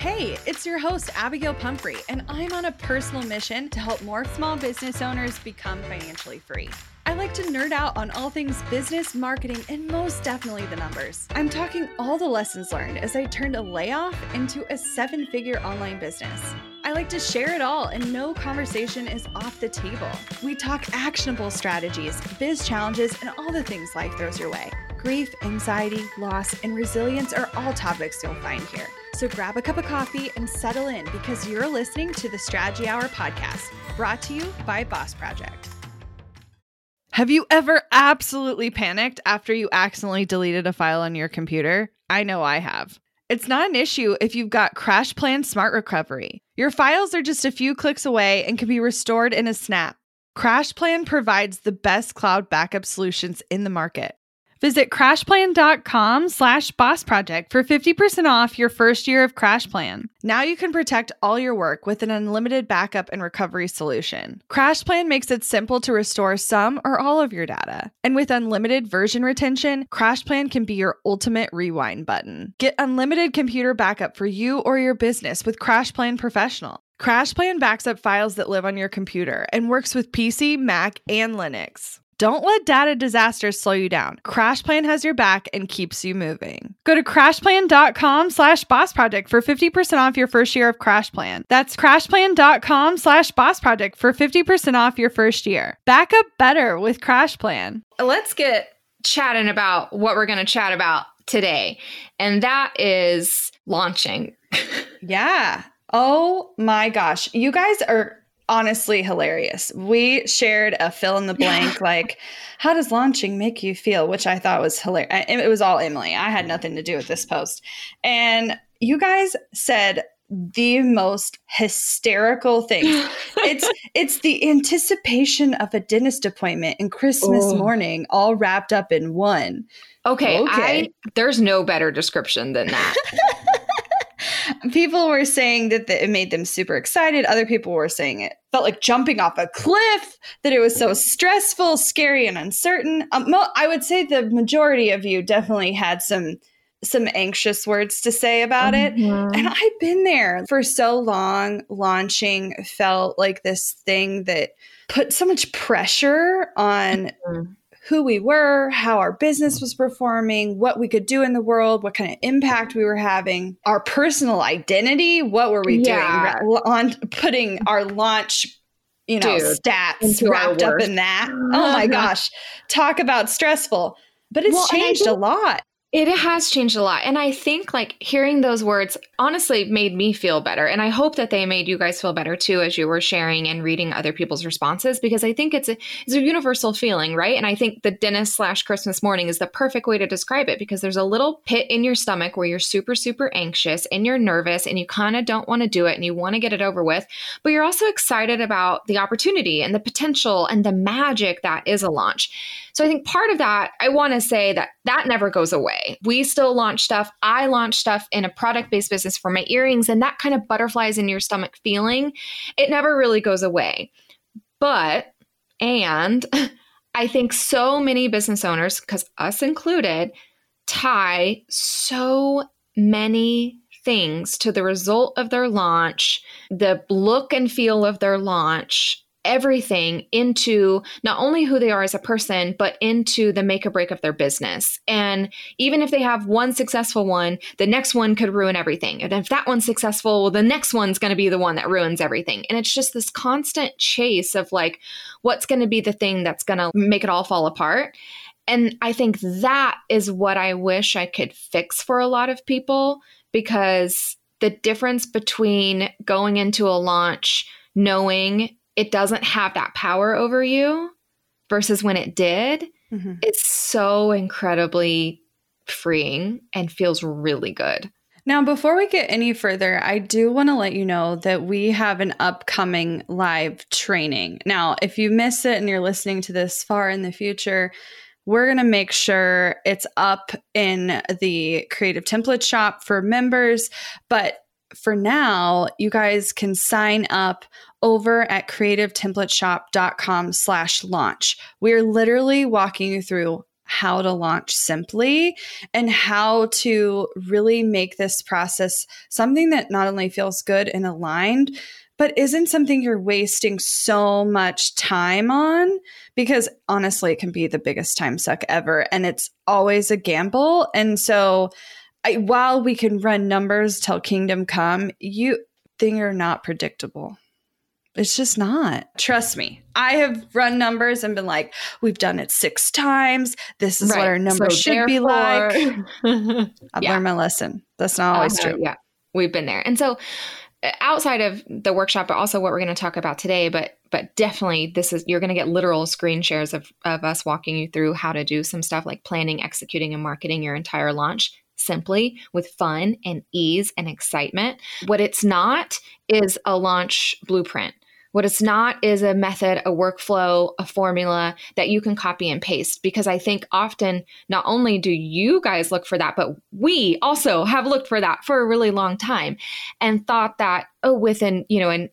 Hey, it's your host, Abigail Pumphrey, and I'm on a personal mission to help more small business owners become financially free. I like to nerd out on all things business, marketing, and most definitely the numbers. I'm talking all the lessons learned as I turned a layoff into a 7-figure online business. I like to share it all, and no conversation is off the table. We talk actionable strategies, biz challenges, and all the things life throws your way. Grief, anxiety, loss, and resilience are all topics you'll find here. So grab a cup of coffee and settle in because you're listening to the Strategy Hour podcast, brought to you by Boss Project. Have you ever absolutely panicked after you accidentally deleted a file on your computer? I know I have. It's not an issue if you've got CrashPlan Smart Recovery. Your files are just a few clicks away and can be restored in a snap. CrashPlan provides the best cloud backup solutions in the market. Visit crashplan.com/bossproject for 50% off your first year of CrashPlan. Now you can protect all your work with an unlimited backup and recovery solution. CrashPlan makes it simple to restore some or all of your data. And with unlimited version retention, CrashPlan can be your ultimate rewind button. Get unlimited computer backup for you or your business with CrashPlan Professional. CrashPlan backs up files that live on your computer and works with PC, Mac, and Linux. Don't let data disasters slow you down. CrashPlan has your back and keeps you moving. Go to crashplan.com/bossproject for 50% off your first year of CrashPlan. That's crashplan.com/bossproject for 50% off your first year. Back up better with CrashPlan. Let's get chatting about what we're going to chat about today. And that is launching. Yeah. Oh my gosh. You guys are honestly hilarious. We shared a fill in the blank, like, how does launching make you feel? Which I thought was hilarious. It was all Emily. I had nothing to do with this post. And you guys said the most hysterical things. It's the anticipation of a dentist appointment and Christmas morning all wrapped up in one. Okay. There's no better description than that. People were saying that it made them super excited. Other people were saying it felt like jumping off a cliff, that it was so stressful, scary, and uncertain. I would say the majority of you definitely had some anxious words to say about it. And I've been there for so long. Launching felt like this thing that put so much pressure on who we were, how our business was performing, what we could do in the world, what kind of impact we were having, our personal identity, what were we doing on putting our launch, stats wrapped up in that. Oh my gosh. Talk about stressful. But it's changed a lot. It has changed a lot. And I think like hearing those words honestly made me feel better. And I hope that they made you guys feel better too, as you were sharing and reading other people's responses, because I think it's a universal feeling, right? And I think the dentist/Christmas morning is the perfect way to describe it, because there's a little pit in your stomach where you're super, super anxious and you're nervous and you kind of don't want to do it and you want to get it over with, but you're also excited about the opportunity and the potential and the magic that is a launch. So I think part of that, I want to say that never goes away. We still launch stuff. I launch stuff in a product-based business for my earrings, and that kind of butterflies in your stomach feeling, it never really goes away. And I think so many business owners, because us included, tie so many things to the result of their launch, the look and feel of their launch, everything into not only who they are as a person, but into the make or break of their business. And even if they have one successful one, the next one could ruin everything. And if that one's successful, well, the next one's going to be the one that ruins everything. And it's just this constant chase of like, what's going to be the thing that's going to make it all fall apart. And I think that is what I wish I could fix for a lot of people, because the difference between going into a launch knowing it doesn't have that power over you versus when it did, it's so incredibly freeing and feels really good. Now, before we get any further, I do want to let you know that we have an upcoming live training. Now, if you miss it and you're listening to this far in the future, we're going to make sure it's up in the Creative Template Shop for members. But for now, you guys can sign up over at creativetemplateshop.com/launch. We're literally walking you through how to launch simply and how to really make this process something that not only feels good and aligned, but isn't something you're wasting so much time on, because honestly, it can be the biggest time suck ever. And it's always a gamble. And so while we can run numbers till kingdom come, things are not predictable. It's just not. Trust me. I have run numbers and been like, we've done it 6 times. This is what our numbers should be like. I've learned my lesson. That's not always true. Yeah, we've been there. And so outside of the workshop, but also what we're going to talk about today, but definitely you're going to get literal screen shares of us walking you through how to do some stuff like planning, executing, and marketing your entire launch simply with fun and ease and excitement. What it's not is a launch blueprint. What it's not is a method, a workflow, a formula that you can copy and paste. Because I think often not only do you guys look for that, but we also have looked for that for a really long time and thought that, with an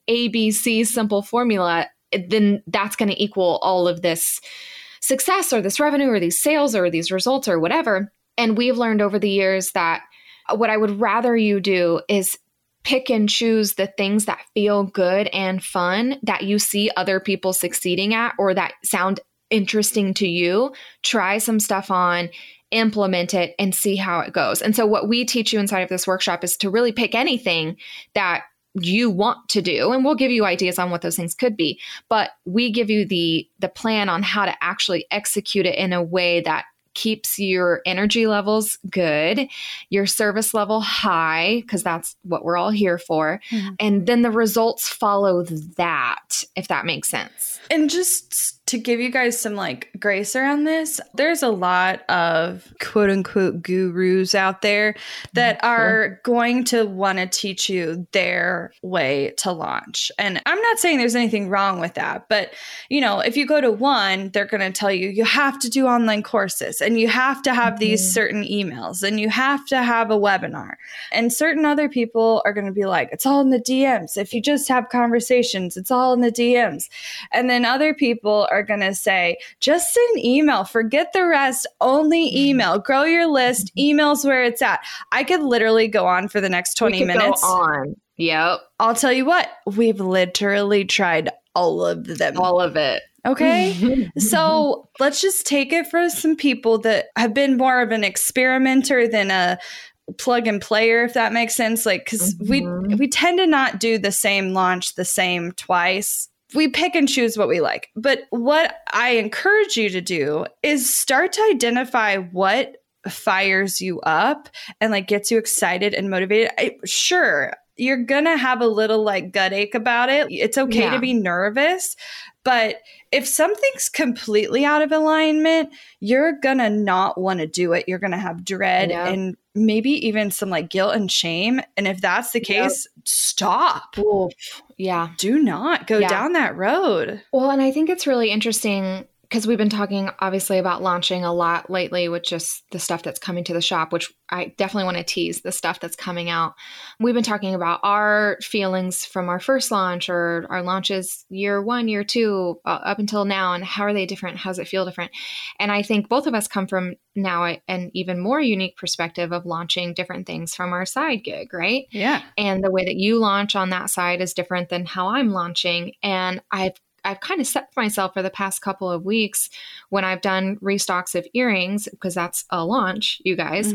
ABC simple formula, then that's going to equal all of this success or this revenue or these sales or these results or whatever. And we've learned over the years that what I would rather you do is pick and choose the things that feel good and fun that you see other people succeeding at or that sound interesting to you. Try some stuff on, implement it, and see how it goes. And so what we teach you inside of this workshop is to really pick anything that you want to do. And we'll give you ideas on what those things could be. But we give you the plan on how to actually execute it in a way that keeps your energy levels good, your service level high, because that's what we're all here for. Mm-hmm. And then the results follow that, if that makes sense. And just to give you guys some grace around this, there's a lot of quote unquote gurus out there that are going to want to teach you their way to launch. And I'm not saying there's anything wrong with that, but if you go to one, they're going to tell you have to do online courses and you have to have these certain emails and you have to have a webinar. And certain other people are going to be like, it's all in the DMs. If you just have conversations, it's all in the DMs. And then other people are going to say, just send email, forget the rest, only email, grow your list, email's where it's at. I could literally go on for the next 20 minutes. Go on. Yep. I'll tell you what, we've literally tried all of them. All of it. Okay. So let's just take it for some people that have been more of an experimenter than a plug and player, if that makes sense. Because we tend to not do the same launch the same twice. We pick and choose what we like. But what I encourage you to do is start to identify what fires you up and gets you excited and motivated. Sure, you're going to have a little gut ache about it. It's okay to be nervous. But if something's completely out of alignment, you're going to not want to do it. You're going to have dread and maybe even some guilt and shame. And if that's the case, stop. Oof. Yeah. Do not go down that road. Well, and I think it's really interesting because we've been talking obviously about launching a lot lately with just the stuff that's coming to the shop, which I definitely want to tease the stuff that's coming out. We've been talking about our feelings from our first launch or our launches year 1, year 2, up until now, and how are they different? How does it feel different? And I think both of us come from now an even more unique perspective of launching different things from our side gig, right? Yeah. And the way that you launch on that side is different than how I'm launching. And I've kind of set myself for the past couple of weeks when I've done restocks of earrings, because that's a launch, you guys.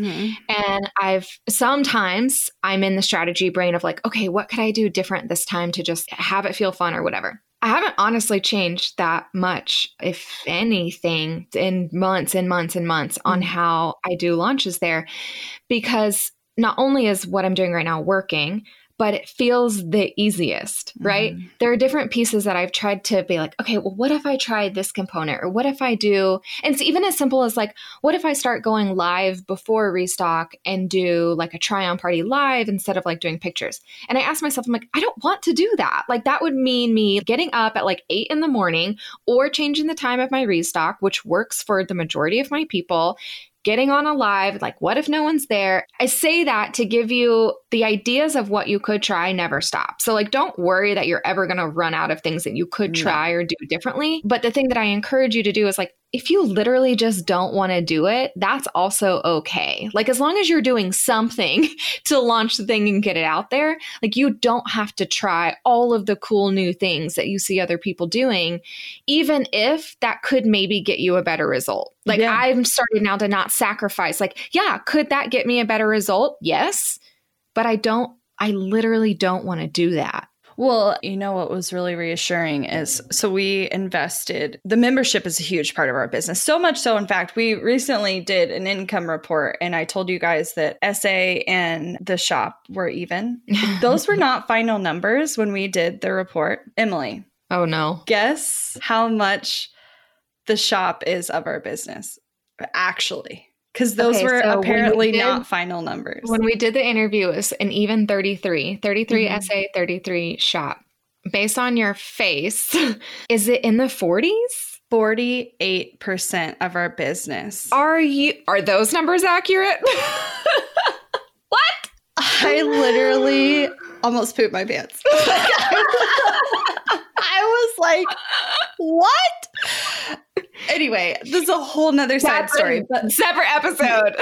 And sometimes I'm in the strategy brain of okay, what could I do different this time to just have it feel fun or whatever? I haven't honestly changed that much, if anything, in months and months and months on how I do launches there, because not only is what I'm doing right now working, but it feels the easiest, right? There are different pieces that I've tried to be okay, well, what if I try this component? Or what if I do, and it's even as simple as what if I start going live before restock and do a try on party live instead of doing pictures? And I asked myself, I'm I don't want to do that. That would mean me getting up at 8 in the morning or changing the time of my restock, which works for the majority of my people, getting on a live, what if no one's there? I say that to give you the ideas of what you could try never stop. So don't worry that you're ever going to run out of things that you could try or do differently. But the thing that I encourage you to do is if you literally just don't want to do it, that's also okay. Like, as long as you're doing something to launch the thing and get it out there, like, you don't have to try all of the cool new things that you see other people doing, even if that could maybe get you a better result. Like, I'm starting now to not sacrifice. Like, yeah, could that get me a better result? Yes. But I literally don't want to do that. Well, you know what was really reassuring is, so we invested, the membership is a huge part of our business. So much so, in fact, we recently did an income report and I told you guys that SA and the shop were even. Those were not final numbers when we did the report. Emily. Oh, no. Guess how much the shop is of our business, actually. Because those were apparently not final numbers. When we did the interview, it was an even 33 SA, 33 shop. Based on your face, is it in the 40s? 48% of our business. Are those numbers accurate? What? I literally almost pooped my pants. I was like, what? Anyway, this is a whole nother side story. Separate episode.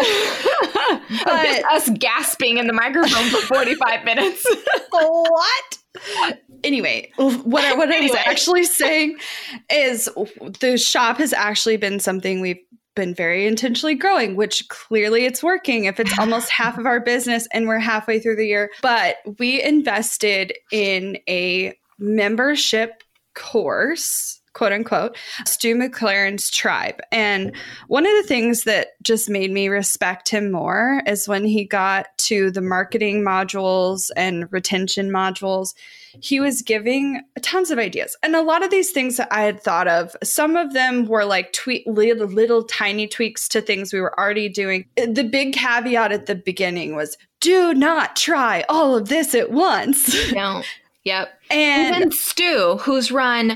But just us gasping in the microphone for 45 minutes. What? Anyway, what I was actually saying is the shop has actually been something we've been very intentionally growing, which clearly it's working if it's almost half of our business and we're halfway through the year. But we invested in a membership course, quote unquote, Stu McLaren's Tribe. And one of the things that just made me respect him more is when he got to the marketing modules and retention modules, he was giving tons of ideas. And a lot of these things that I had thought of, some of them were like little tiny tweaks to things we were already doing. The big caveat at the beginning was, do not try all of this at once. No. Yep. And even Stu, who's run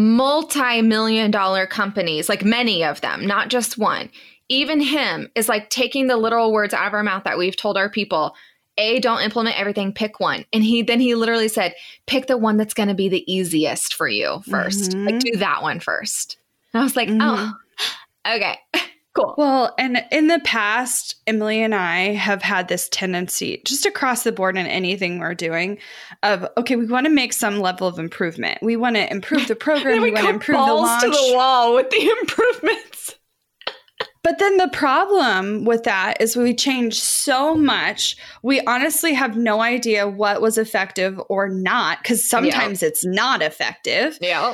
multi-million-dollar companies, like many of them, not just one, even him is like taking the literal words out of our mouth that we've told our people, don't implement everything, pick one. And he literally said, pick the one that's going to be the easiest for you first. Mm-hmm. Like, do that one first. And I was like, oh, okay. Cool. Well, and in the past, Emily and I have had this tendency just across the board in anything we're doing of, okay, we want to make some level of improvement. We want to improve the program. we want to improve the launch. To the wall with the improvements. But then the problem with that is we change so much. We honestly have no idea what was effective or not, because sometimes it's not effective. Yeah.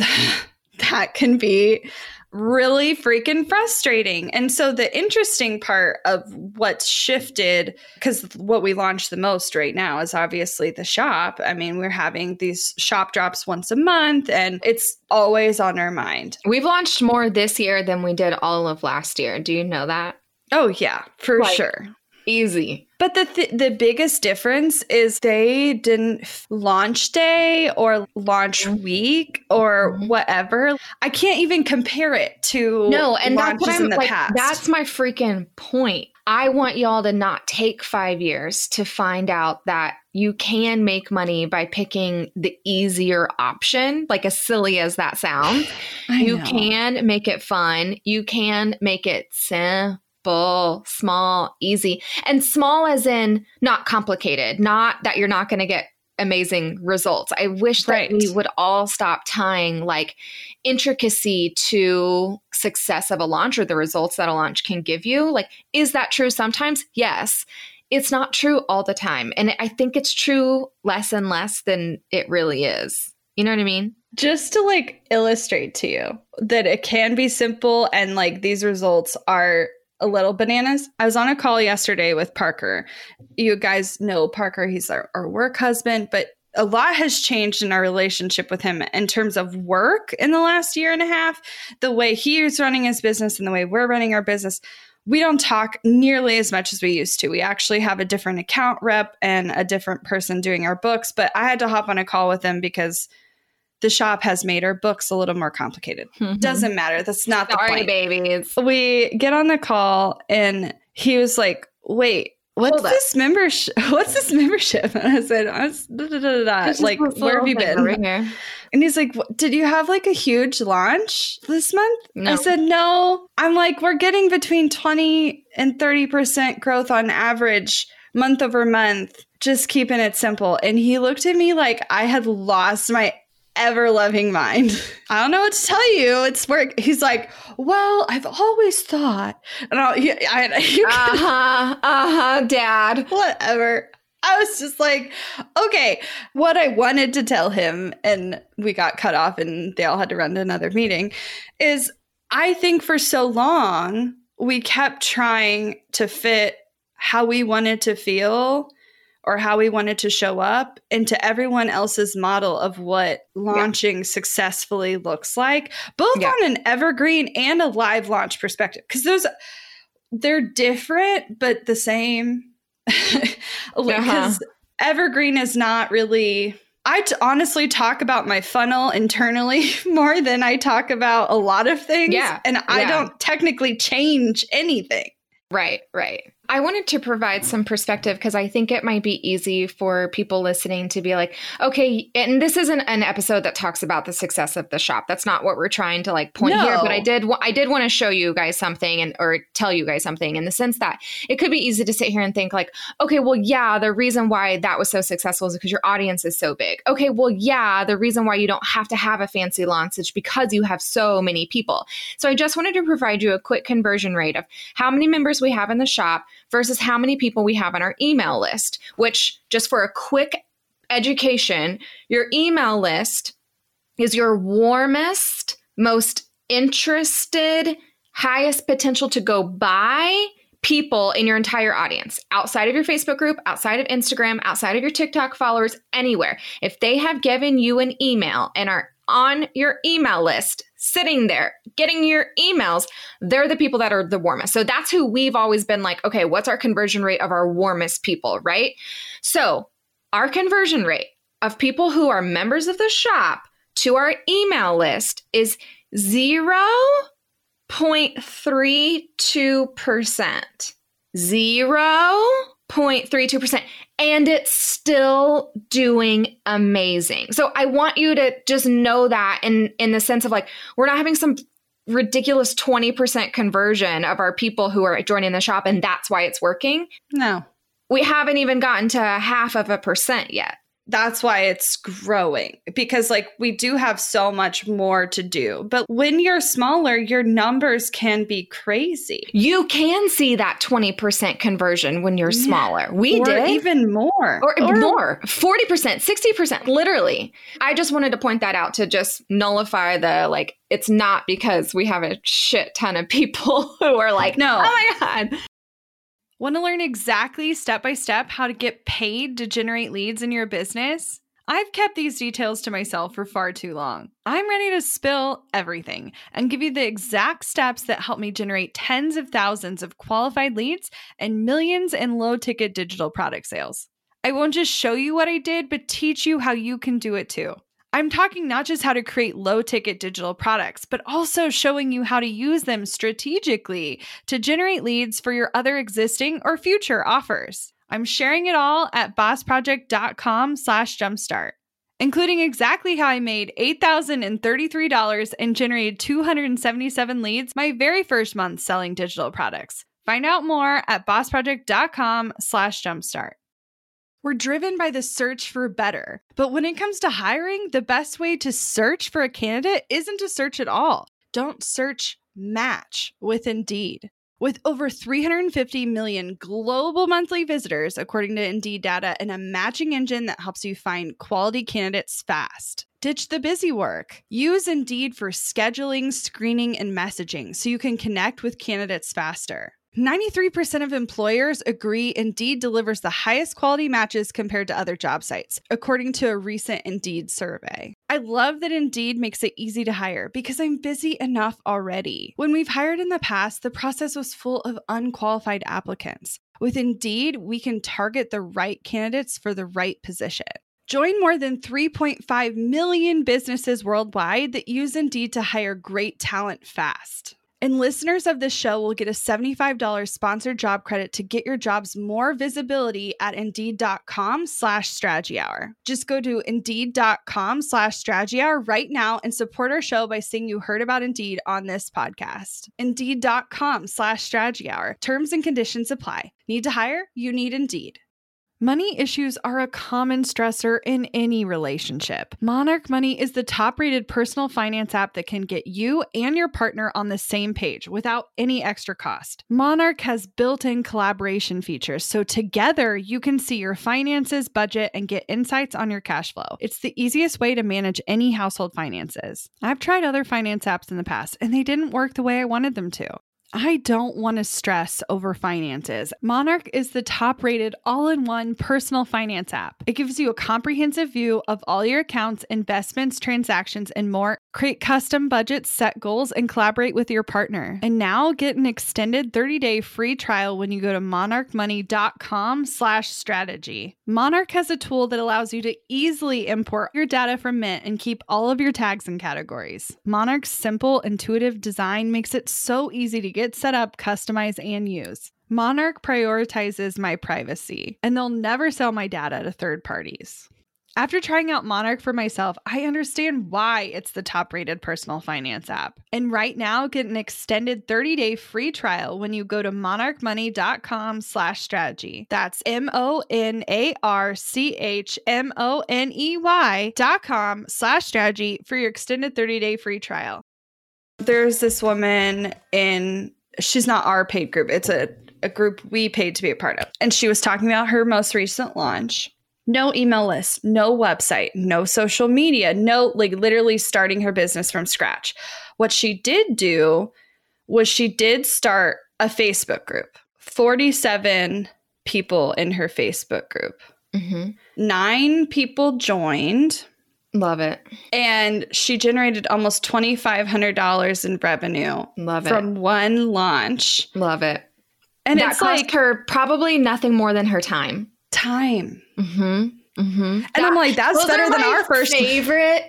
That can be really freaking frustrating. And so the interesting part of what's shifted, because what we launched the most right now is obviously the shop. I mean, we're having these shop drops once a month and it's always on our mind. We've launched more this year than we did all of last year. Do you know that? Oh, yeah, for sure. Easy. But the biggest difference is they didn't launch day or launch week or whatever. I can't even compare it to and launches that's what in the past. That's my freaking point. I want y'all to not take 5 years to find out that you can make money by picking the easier option, like as silly as that sounds. You can make it fun. You can make it simple. Small, easy, and small as in not complicated, not that you're not going to get amazing results. I wish that we would all stop tying like intricacy to success of a launch or the results that a launch can give you. Like, is that true sometimes? Yes. It's not true all the time. And I think it's true less and less than it really is. You know what I mean? Just to like illustrate to you that it can be simple and like these results are a little bananas. I was on a call yesterday with Parker. You guys know Parker. He's our work husband, but a lot has changed in our relationship with him in terms of work in the last year and a half. The way he is running his business and the way we're running our business, we don't talk nearly as much as we used to. We actually have a different account rep and a different person doing our books, but I had to hop on a call with him because the shop has made our books a little more complicated. Mm-hmm. Doesn't matter. That's not the point. Sorry, babies. We get on the call and he was like, wait, what's this membership? What's this membership? And I said, like, where have you been? Right here. And he's like, did you have like a huge launch this month? No. I said, no. I'm like, we're getting between 20 and 30% growth on average month over month, just keeping it simple. And he looked at me like I had lost my ever-loving mind. I don't know what to tell you. It's work. He's like, well, I've always thought. And Dad. Whatever. I was just like, okay, what I wanted to tell him, and we got cut off and they all had to run to another meeting, is I think for so long, we kept trying to fit how we wanted to feel or how we wanted to show up into everyone else's model of what launching successfully looks like, both on an evergreen and a live launch perspective. Because they're different, but the same. Because evergreen is not really... I honestly talk about my funnel internally more than I talk about a lot of things. Yeah. And I don't technically change anything. Right. I wanted to provide some perspective because I think it might be easy for people listening to be like, okay, and this isn't an episode that talks about the success of the shop. That's not what we're trying to like point here. But I did want to show you guys something or tell you guys something in the sense that it could be easy to sit here and think like, okay, well, yeah, the reason why that was so successful is because your audience is so big. Okay, well, yeah, the reason why you don't have to have a fancy launch is because you have so many people. So I just wanted to provide you a quick conversion rate of how many members we have in the shop versus how many people we have on our email list, which just for a quick education, your email list is your warmest, most interested, highest potential to go buy people in your entire audience, outside of your Facebook group, outside of Instagram, outside of your TikTok followers, anywhere. If they have given you an email and are on your email list, sitting there, getting your emails, they're the people that are the warmest. So that's who we've always been like, okay, what's our conversion rate of our warmest people, right? So our conversion rate of people who are members of the shop to our email list is 0.32%. 0.32%. And it's still doing amazing. So I want you to just know that in the sense of like, we're not having some ridiculous 20% conversion of our people who are joining the shop and that's why it's working. No. We haven't even gotten to 0.5% yet. That's why it's growing, because like we do have so much more to do. But when you're smaller, your numbers can be crazy. You can see that 20% conversion when you're smaller. We or did. Even more. Or more. 40%, 60%, literally. I just wanted to point that out to just nullify the like, it's not because we have a shit ton of people who are like, no. Oh my God. Want to learn exactly step-by-step how to get paid to generate leads in your business? I've kept these details to myself for far too long. I'm ready to spill everything and give you the exact steps that help me generate tens of thousands of qualified leads and millions in low-ticket digital product sales. I won't just show you what I did, but teach you how you can do it too. I'm talking not just how to create low-ticket digital products, but also showing you how to use them strategically to generate leads for your other existing or future offers. I'm sharing it all at bossproject.com/jumpstart, including exactly how I made $8,033 and generated 277 leads my very first month selling digital products. Find out more at bossproject.com/jumpstart. We're driven by the search for better. But when it comes to hiring, the best way to search for a candidate isn't to search at all. Don't search, match with Indeed. With over 350 million global monthly visitors, according to Indeed data, and a matching engine that helps you find quality candidates fast. Ditch the busy work. Use Indeed for scheduling, screening, and messaging so you can connect with candidates faster. 93% of employers agree Indeed delivers the highest quality matches compared to other job sites, according to a recent Indeed survey. I love that Indeed makes it easy to hire because I'm busy enough already. When we've hired in the past, the process was full of unqualified applicants. With Indeed, we can target the right candidates for the right position. Join more than 3.5 million businesses worldwide that use Indeed to hire great talent fast. And listeners of this show will get a $75 sponsored job credit to get your jobs more visibility at Indeed.com/Strategy Hour. Just go to Indeed.com/Strategy Hour right now and support our show by saying you heard about Indeed on this podcast. Indeed.com/Strategy Hour. Terms and conditions apply. Need to hire? You need Indeed. Money issues are a common stressor in any relationship. Monarch Money is the top-rated personal finance app that can get you and your partner on the same page without any extra cost. Monarch has built-in collaboration features, so together you can see your finances, budget, and get insights on your cash flow. It's the easiest way to manage any household finances. I've tried other finance apps in the past, and they didn't work the way I wanted them to. I don't want to stress over finances. Monarch is the top-rated all-in-one personal finance app. It gives you a comprehensive view of all your accounts, investments, transactions, and more. Create custom budgets, set goals, and collaborate with your partner. And now get an extended 30-day free trial when you go to monarchmoney.com/strategy. Monarch has a tool that allows you to easily import your data from Mint and keep all of your tags and categories. Monarch's simple, intuitive design makes it so easy to get set up, customize, and use. Monarch prioritizes my privacy, and they'll never sell my data to third parties. After trying out Monarch for myself, I understand why it's the top-rated personal finance app. And right now, get an extended 30-day free trial when you go to monarchmoney.com/strategy. That's monarchmoney.com/strategy for your extended 30-day free trial. There's this woman she's not our paid group. It's a group we paid to be a part of. And she was talking about her most recent launch. No email list, no website, no social media, no, literally starting her business from scratch. What she did do was she did start a Facebook group. 47 people in her Facebook group. Mm-hmm. 9 people joined. Love it. And she generated almost $2,500 in revenue. Love it. From one launch. Love it. And that it's cost her probably nothing more than her time. Mm-hmm. Mm-hmm. And I'm like, that's better than our first favorite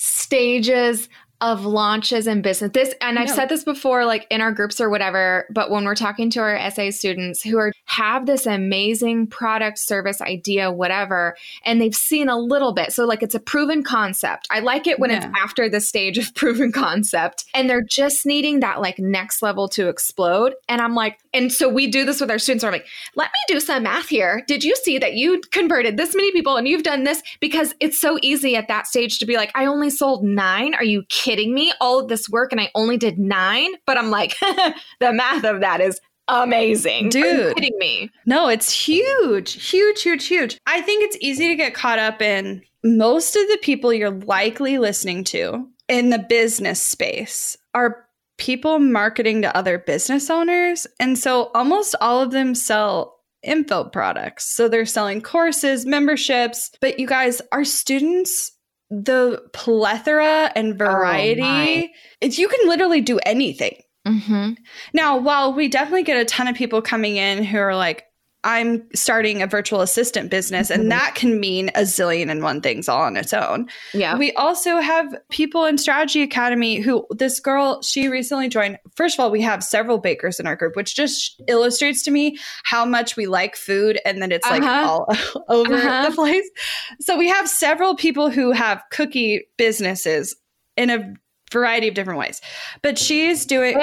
stages of launches in business. I've said this before, like in our groups or whatever, but when we're talking to our SA students who have this amazing product, service, idea, whatever, and they've seen a little bit. So like it's a proven concept. I like it when it's after the stage of proven concept and they're just needing that like next level to explode. And I'm like, and so we do this with our students. We're like, let me do some math here. Did you see that you converted this many people and you've done this? Because it's so easy at that stage to be like, I only sold 9. Are you kidding me? All of this work and I only did 9. But I'm like, the math of that is amazing. Dude. Are you kidding me? No, it's huge, huge, huge, huge. I think it's easy to get caught up in most of the people you're likely listening to in the business space are people marketing to other business owners. And so almost all of them sell info products. So they're selling courses, memberships. But you guys, our students, the plethora and variety, you can literally do anything. Mm-hmm. Now, while we definitely get a ton of people coming in who are like, I'm starting a virtual assistant business, and that can mean a zillion and one things all on its own. Yeah. We also have people in Strategy Academy who, this girl, she recently joined. First of all, we have several bakers in our group, which just illustrates to me how much we like food and then it's like all over the place. So we have several people who have cookie businesses in a variety of different ways. But she's doing...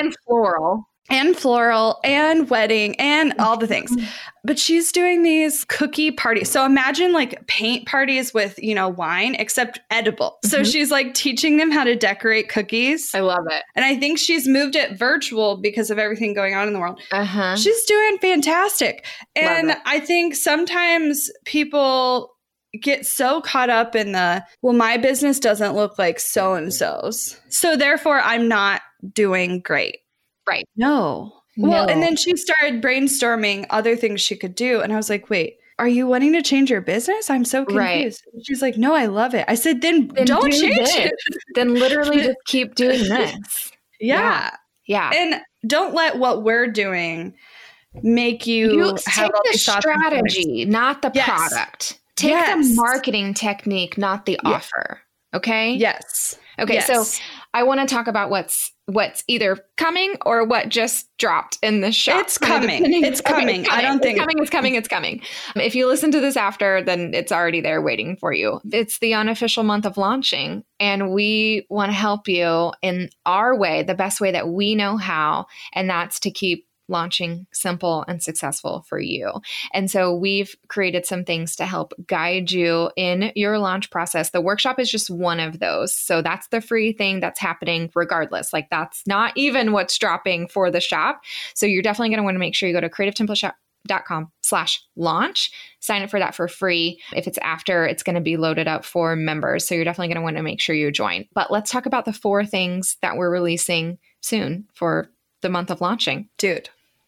And floral and wedding and all the things. But she's doing these cookie parties. So imagine like paint parties with, wine, except edible. Mm-hmm. So she's like teaching them how to decorate cookies. I love it. And I think she's moved it virtual because of everything going on in the world. Uh-huh. She's doing fantastic. And I think sometimes people get so caught up in my business doesn't look like so-and-so's. So therefore I'm not doing great. Right. No. Well, and then she started brainstorming other things she could do. And I was like, wait, are you wanting to change your business? I'm so confused. Right. She's like, no, I love it. I said, then don't change it. Then literally just keep doing this. Yeah. And don't let what we're doing make you have take the strategy, not the product. Take the marketing technique, not the offer. Okay? Yes. Okay. So I want to talk about what's either coming or what just dropped in the shop. It's coming. It's coming. I don't think it's coming. If you listen to this after, then it's already there waiting for you. It's the unofficial month of launching, and we want to help you in our way, the best way that we know how, and that's to keep launching simple and successful for you. And so we've created some things to help guide you in your launch process. The workshop is just one of those. So that's the free thing that's happening regardless. Like that's not even what's dropping for the shop. So you're definitely going to want to make sure you go to creativetemplateshop.com/launch. Sign up for that for free. If it's after, it's going to be loaded up for members. So you're definitely going to want to make sure you join. But let's talk about the 4 things that we're releasing soon for the month of launching. Dude,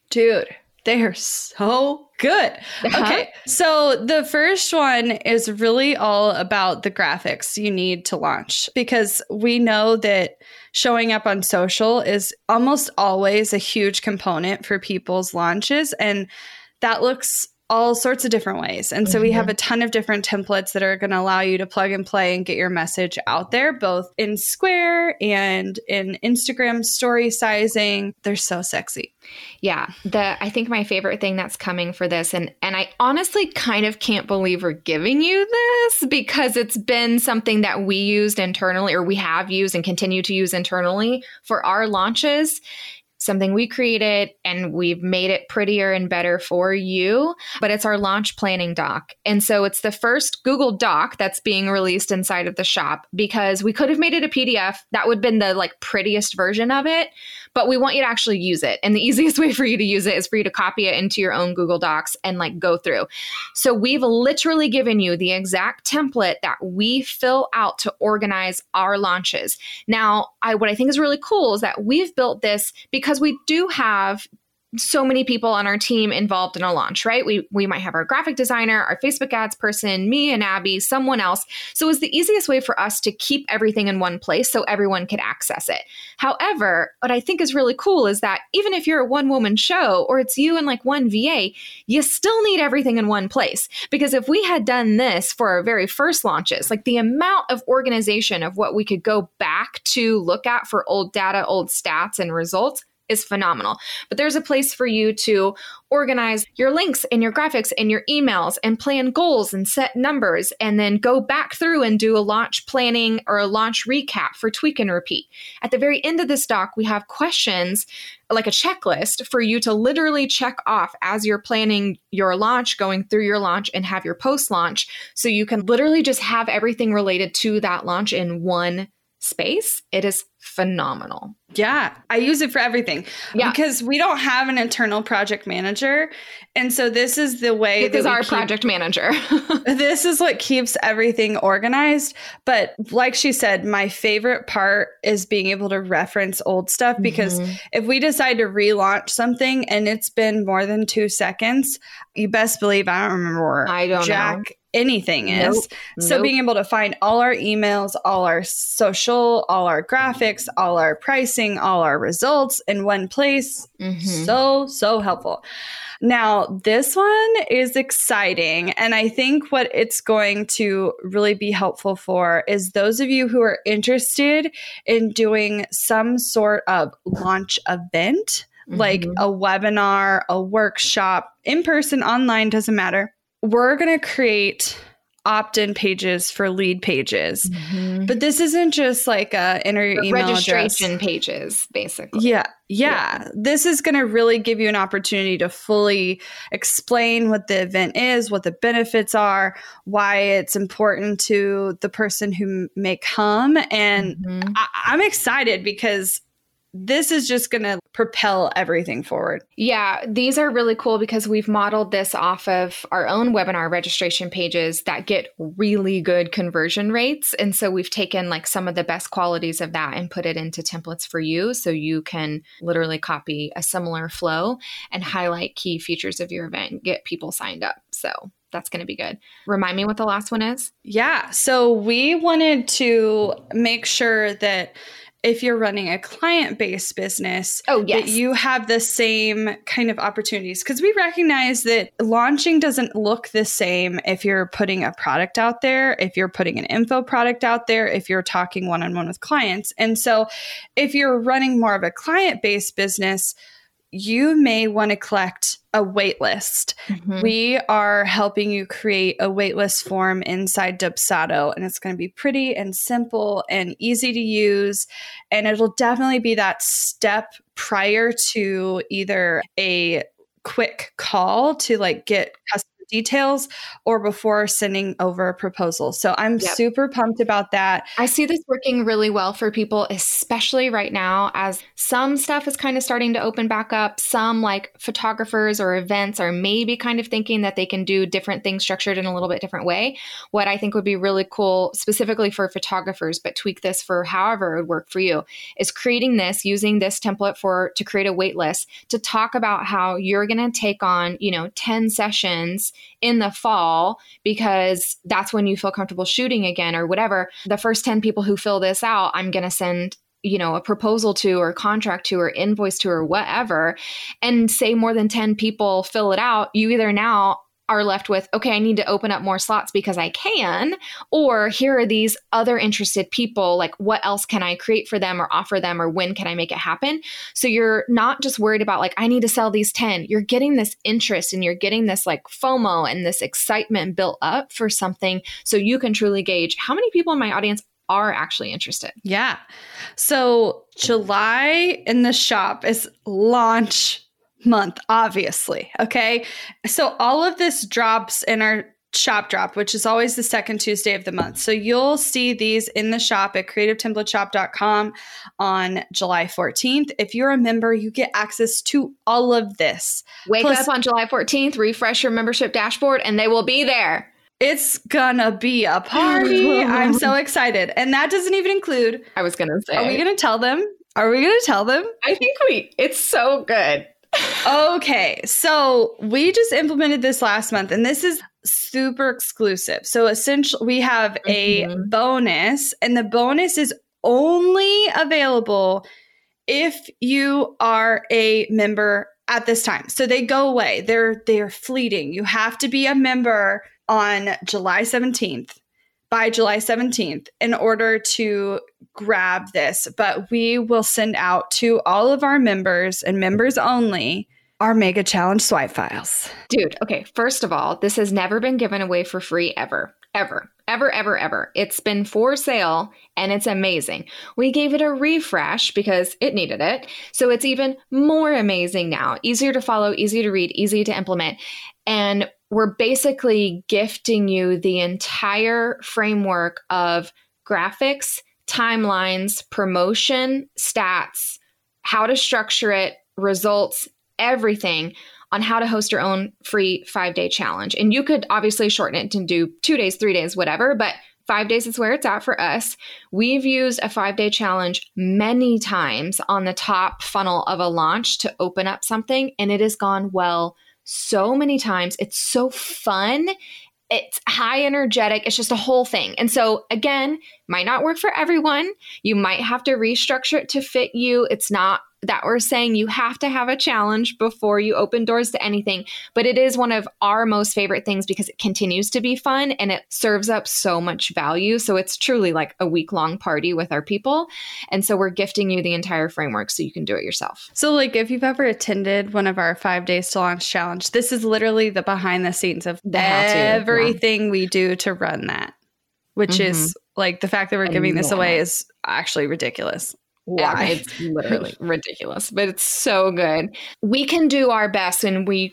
they are so good. Okay. So the first one is really all about the graphics you need to launch, because we know that showing up on social is almost always a huge component for people's launches. And that looks all sorts of different ways. And so we have a ton of different templates that are going to allow you to plug and play and get your message out there, both in Square and in Instagram story sizing. They're so sexy. Yeah. I think my favorite thing that's coming for this, and I honestly kind of can't believe we're giving you this, because it's been something that we used internally, or we have used and continue to use internally for our launches. Something we created, and we've made it prettier and better for you, but it's our launch planning doc. And so it's the first Google Doc that's being released inside of the shop, because we could have made it a PDF. That would have been the prettiest version of it, but we want you to actually use it. And the easiest way for you to use it is for you to copy it into your own Google Docs and go through. So we've literally given you the exact template that we fill out to organize our launches. Now, what I think is really cool is that we've built this because we do have so many people on our team involved in a launch, right? We might have our graphic designer, our Facebook ads person, me and Abby, someone else. So it was the easiest way for us to keep everything in one place so everyone could access it. However, what I think is really cool is that even if you're a one-woman show, or it's you and one VA, you still need everything in one place. Because if we had done this for our very first launches, the amount of organization of what we could go back to look at for old data, old stats and results is phenomenal. But there's a place for you to organize your links and your graphics and your emails and plan goals and set numbers, and then go back through and do a launch planning or a launch recap for tweak and repeat. At the very end of this doc, we have questions, like a checklist for you to literally check off as you're planning your launch, going through your launch, and have your post-launch. So you can literally just have everything related to that launch in one space. It is phenomenal. Yeah, I use it for everything because we don't have an internal project manager. And so this is the way that our project manager. This is what keeps everything organized. But like she said, my favorite part is being able to reference old stuff, because if we decide to relaunch something and it's been more than 2 seconds, you best believe I don't remember anything is. So being able to find all our emails, all our social, all our graphics, all our pricing, all our results in one place, so helpful. Now, this one is exciting. And I think what it's going to really be helpful for is those of you who are interested in doing some sort of launch event, like a webinar, a workshop, in person, online, doesn't matter. We're going to create opt-in pages for lead pages. But this isn't just enter your email registration address. Pages, basically. Yeah. This is going to really give you an opportunity to fully explain what the event is, what the benefits are, why it's important to the person who may come. And I'm excited because this is just going to propel everything forward. Yeah, these are really cool because we've modeled this off of our own webinar registration pages that get really good conversion rates. And so we've taken some of the best qualities of that and put it into templates for you, so you can literally copy a similar flow and highlight key features of your event and get people signed up. So that's going to be good. Remind me what the last one is. Yeah. So we wanted to make sure that if you're running a client-based business, Oh, yes. that you have the same kind of opportunities. Because we recognize that launching doesn't look the same if you're putting a product out there, if you're putting an info product out there, if you're talking one-on-one with clients. And so if you're running more of a client-based business, you may want to collect a wait list. Mhm. We are helping you create a waitlist form inside Dubsado, and it's going to be pretty and simple and easy to use. And it'll definitely be that step prior to either a quick call to like get customer details or before sending over a proposal. So I'm Yep. super pumped about that. I see this working really well for people, especially right now as some stuff is kind of starting to open back up. Some like photographers or events are maybe kind of thinking that they can do different things structured in a little bit different way. What I think would be really cool, specifically for photographers, but tweak this for however it would work for you, is creating this, using this template to create a wait list to talk about how you're going to take on, 10 sessions in the fall because that's when you feel comfortable shooting again or whatever. The first 10 people who fill this out, I'm going to send a proposal to or contract to or invoice to or whatever. And say more than 10 people fill it out, you either now are left with, okay, I need to open up more slots because I can, or here are these other interested people, like what else can I create for them or offer them, or when can I make it happen? So you're not just worried about like, I need to sell these 10. You're getting this interest and you're getting this like FOMO and this excitement built up for something so you can truly gauge how many people in my audience are actually interested. Yeah. So July in the shop is launch month, obviously. Okay. So all of this drops in our shop drop, which is always the second Tuesday of the month. So you'll see these in the shop at creativetemplateshop.com on July 14th. If you're a member, you get access to all of this. Wake up on July 14th, refresh your membership dashboard, and they will be there. It's gonna be a party. I'm so excited. And that doesn't even include, I was going to say, are we going to tell them? Are we going to tell them? I think it's so good. Okay, so we just implemented this last month, and this is super exclusive. So essentially, we have a bonus, and the bonus is only available if you are a member at this time. So they go away. They're fleeting. You have to be a member on July 17th. By July 17th in order to grab this. But we will send out to all of our members and members only our Mega Challenge swipe files. Dude, okay, first of all, this has never been given away for free ever. It's been for sale and it's amazing. We gave it a refresh because it needed it. So it's even more amazing now. Easier to follow, easy to read, easy to implement. And we're basically gifting you the entire framework of graphics, timelines, promotion, stats, how to structure it, results, everything on how to host your own free 5-day challenge. And you could obviously shorten it to do 2 days, 3 days, whatever, but 5 days is where it's at for us. We've used a 5-day challenge many times on the top funnel of a launch to open up something, and it has gone well so many times. It's so fun. It's high energetic. It's just a whole thing. And so again, might not work for everyone. You might have to restructure it to fit you. It's not that we're saying you have to have a challenge before you open doors to anything, but it is one of our most favorite things because it continues to be fun and it serves up so much value. So it's truly like a week-long party with our people. And so we're gifting you the entire framework so you can do it yourself. So like if you've ever attended one of our 5 days to launch challenge, this is literally the behind the scenes of everything we do to run that, which is like the fact that we're giving this away is actually ridiculous. Why? Yeah, it's literally ridiculous, but it's so good. We can do our best and we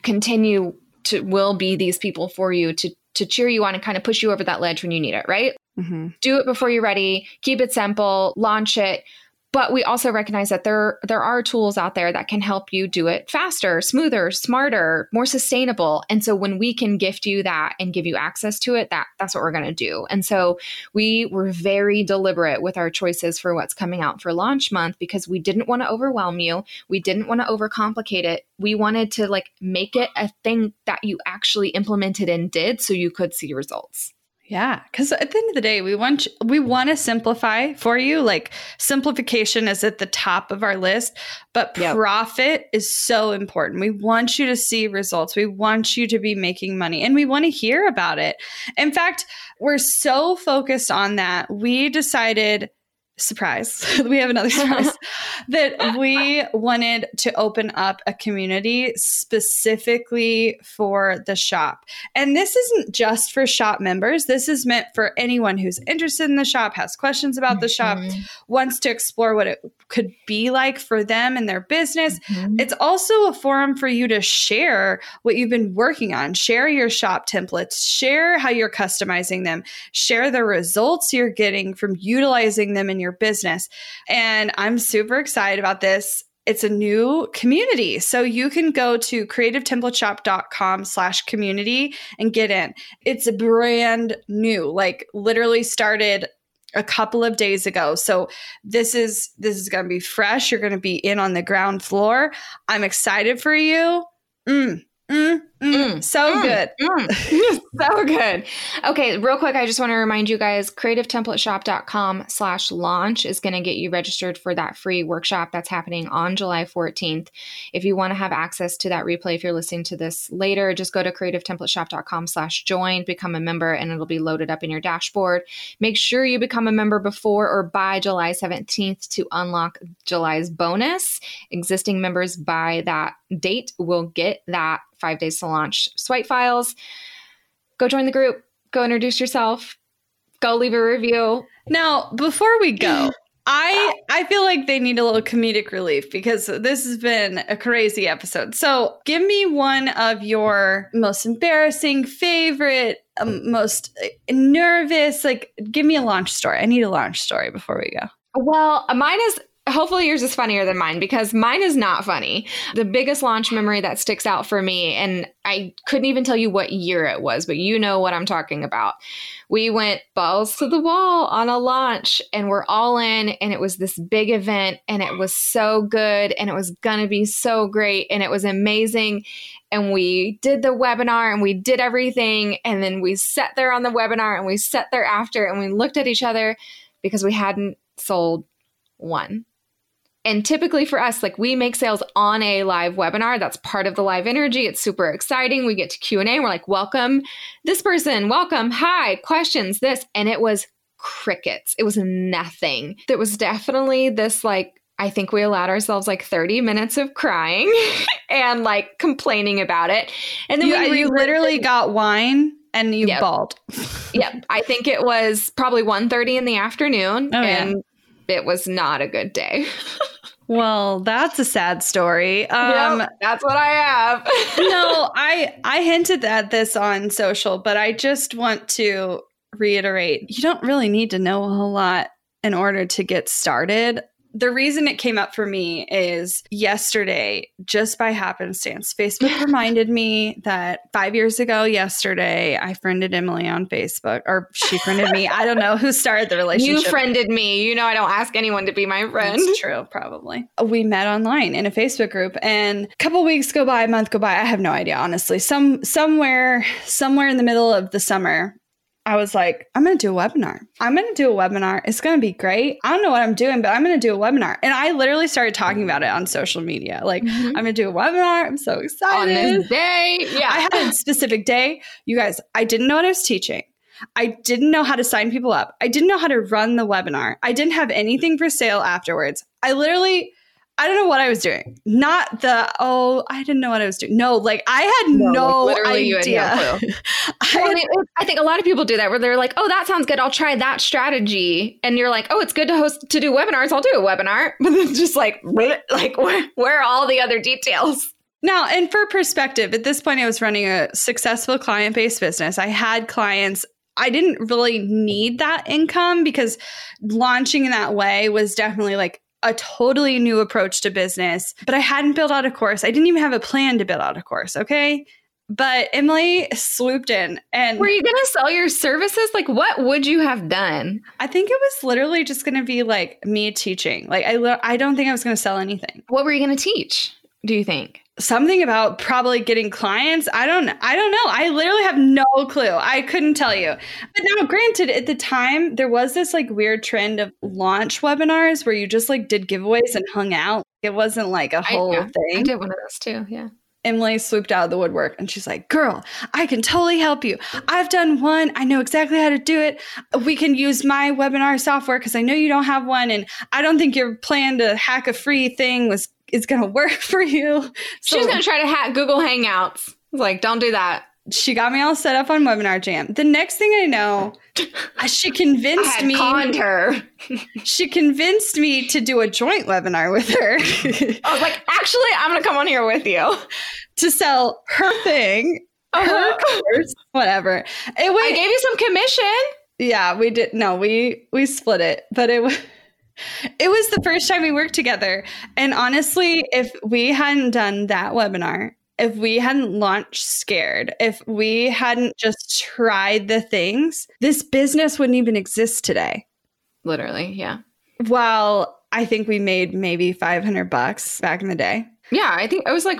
will be these people for you to cheer you on and kind of push you over that ledge when you need it, right? Mm-hmm. Do it before you're ready. Keep it simple. Launch it. But we also recognize that there are tools out there that can help you do it faster, smoother, smarter, more sustainable. And so when we can gift you that and give you access to it, that's what we're going to do. And so we were very deliberate with our choices for what's coming out for launch month because we didn't want to overwhelm you. We didn't want to overcomplicate it. We wanted to make it a thing that you actually implemented and did so you could see results. Yeah, because at the end of the day, we want to simplify for you. Like simplification is at the top of our list, but profit is so important. We want you to see results. We want you to be making money, and we want to hear about it. In fact, we're so focused on that. We decided, surprise, we have another surprise, that we wanted to open up a community specifically for the shop. And this isn't just for shop members. This is meant for anyone who's interested in the shop, has questions about the shop, wants to explore what it could be like for them and their business. It's also a forum for you to share what you've been working on, share your shop templates, share how you're customizing them, share the results you're getting from utilizing them in your business. And I'm super excited about this. It's a new community. So you can go to creativetemplateshop.com/community and get in. It's brand new, like literally started a couple of days ago. So this is going to be fresh. You're going to be in on the ground floor. I'm excited for you. So good. So good. Okay, real quick, I just want to remind you guys, creativetemplateshop.com/launch is going to get you registered for that free workshop that's happening on July 14th. If you want to have access to that replay, if you're listening to this later, just go to creativetemplateshop.com/join, become a member, and it'll be loaded up in your dashboard. Make sure you become a member before or by July 17th to unlock July's bonus. Existing members by that date will get that 5 days to launch swipe files. Go join the group. Go introduce yourself. Go leave a review. Now, before we go, I feel like they need a little comedic relief because this has been a crazy episode. So give me one of your most embarrassing, favorite, most nervous, like give me a launch story. I need a launch story before we go. Well, mine is... Hopefully yours is funnier than mine because mine is not funny. The biggest launch memory that sticks out for me, and I couldn't even tell you what year it was, but you know what I'm talking about. We went balls to the wall on a launch and we're all in, and it was this big event and it was so good and it was going to be so great and it was amazing. And we did the webinar and we did everything. And then we sat there on the webinar and we sat there after and we looked at each other because we hadn't sold one. And typically for us, like we make sales on a live webinar. That's part of the live energy. It's super exciting. We get to Q&A. We're like, welcome this person. Welcome. Hi. Questions. This. And it was crickets. It was nothing. There was definitely this like, I think we allowed ourselves like 30 minutes of crying and like complaining about it. And then you literally got wine and you bawled. Yep. I think it was probably 1:30 in the afternoon. And it was not a good day. Well, that's a sad story. That's what I have. No, I hinted at this on social, but I just want to reiterate, you don't really need to know a whole lot in order to get started. The reason it came up for me is yesterday, just by happenstance, Facebook reminded me that 5 years ago yesterday, I friended Emily on Facebook, or she friended me. I don't know who started the relationship. You friended me. You know, I don't ask anyone to be my friend. That's true, probably. We met online in a Facebook group, and a couple weeks go by, a month go by. I have no idea, honestly. Somewhere in the middle of the summer, I was like, I'm going to do a webinar. It's going to be great. I don't know what I'm doing, but I'm going to do a webinar. And I literally started talking about it on social media. Like, I'm going to do a webinar. I'm so excited. On this day. Yeah. I had a specific day. You guys, I didn't know what I was teaching. I didn't know how to sign people up. I didn't know how to run the webinar. I didn't have anything for sale afterwards. I don't know what I was doing. I didn't know what I was doing. No, like I had no idea. You had no clue. I think a lot of people do that where they're like, oh, that sounds good. I'll try that strategy. And you're like, oh, it's good to do webinars. I'll do a webinar. But then just like where are all the other details? Now, and for perspective, at this point, I was running a successful client-based business. I had clients. I didn't really need that income because launching in that way was definitely like a totally new approach to business, but I hadn't built out a course. I didn't even have a plan to build out a course. Okay. But Emily swooped in and... Were you going to sell your services? Like, what would you have done? I think it was literally just going to be like me teaching. Like, I don't think I was going to sell anything. What were you going to teach, do you think? something about probably getting clients. I don't know. I literally have no clue. I couldn't tell you. But now, granted, at the time, there was this like weird trend of launch webinars where you just like did giveaways and hung out. It wasn't like a whole thing. I did one of those too. Yeah. Emily swooped out of the woodwork and she's like, girl, I can totally help you. I've done one. I know exactly how to do it. We can use my webinar software because I know you don't have one. And I don't think your plan to hack a free thing is going to work for you. So she's going to try to hack Google Hangouts. I was like, don't do that. She got me all set up on Webinar Jam. The next thing I know, she convinced me. Conned her. She convinced me to do a joint webinar with her. I was like, actually, I'm going to come on here with you to sell her thing, her course, whatever. I gave you some commission. Yeah, we did. No, we split it, but it was the first time we worked together. And honestly, if we hadn't done that webinar, if we hadn't launched Scared, if we hadn't just tried the things, this business wouldn't even exist today. Literally, yeah. Well, I think we made maybe $500 back in the day. Yeah, I think it was like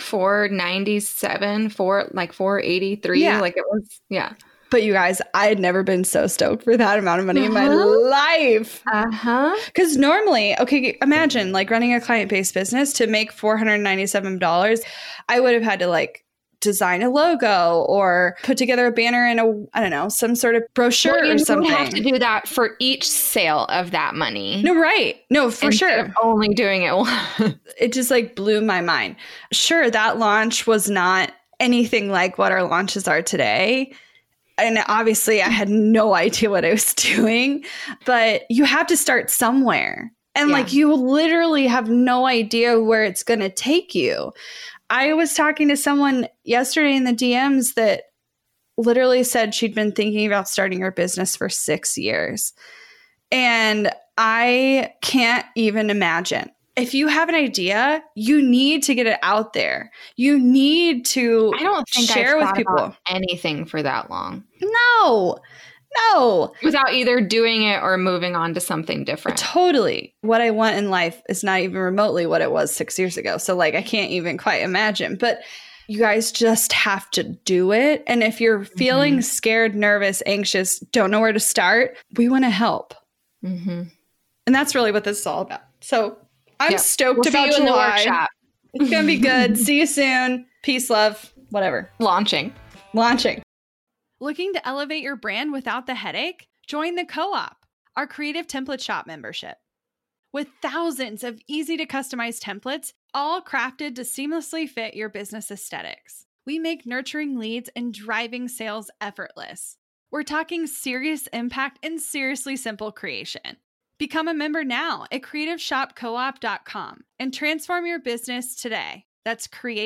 $497, $483. Yeah. Like it was, yeah. But you guys, I had never been so stoked for that amount of money in my life. Because normally, okay, imagine like running a client-based business to make $497. I would have had to like design a logo or put together a banner in some sort of brochure or something. You have to do that for each sale of that money. No, right. No, for sure. Only doing it once. It just like blew my mind. Sure, that launch was not anything like what our launches are today. And obviously I had no idea what I was doing, but you have to start somewhere. And like, you literally have no idea where it's going to take you. I was talking to someone yesterday in the DMs that literally said she'd been thinking about starting her business for 6 years. And I can't even imagine. If you have an idea, you need to get it out there. You need to share with people. Anything for that long. No. Without either doing it or moving on to something different. Totally. What I want in life is not even remotely what it was 6 years ago. So like, I can't even quite imagine. But you guys just have to do it. And if you're feeling scared, nervous, anxious, don't know where to start, we want to help. And that's really what this is all about. So I'm stoked about July. The workshop. It's going to be good. See you soon. Peace, love, whatever. Launching. Looking to elevate your brand without the headache? Join the Co-op, our creative template shop membership. With thousands of easy to customize templates, all crafted to seamlessly fit your business aesthetics, we make nurturing leads and driving sales effortless. We're talking serious impact and seriously simple creation. Become a member now at creativeshopcoop.com and transform your business today. That's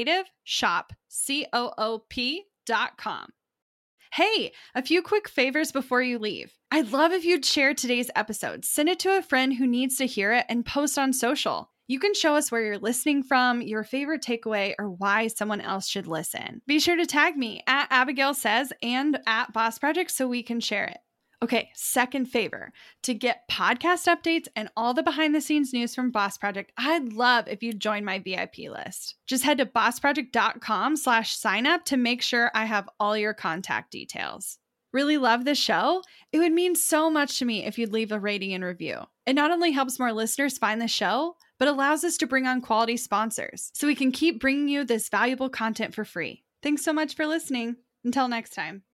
creativeshopcoop.com. Hey, a few quick favors before you leave. I'd love if you'd share today's episode, send it to a friend who needs to hear it, and post on social. You can show us where you're listening from, your favorite takeaway, or why someone else should listen. Be sure to tag me at Abigail Says and at Boss Project so we can share it. Okay, second favor, to get podcast updates and all the behind the scenes news from Boss Project, I'd love if you'd join my VIP list. Just head to bossproject.com/sign up to make sure I have all your contact details. Really love the show? It would mean so much to me if you'd leave a rating and review. It not only helps more listeners find the show, but allows us to bring on quality sponsors so we can keep bringing you this valuable content for free. Thanks so much for listening. Until next time.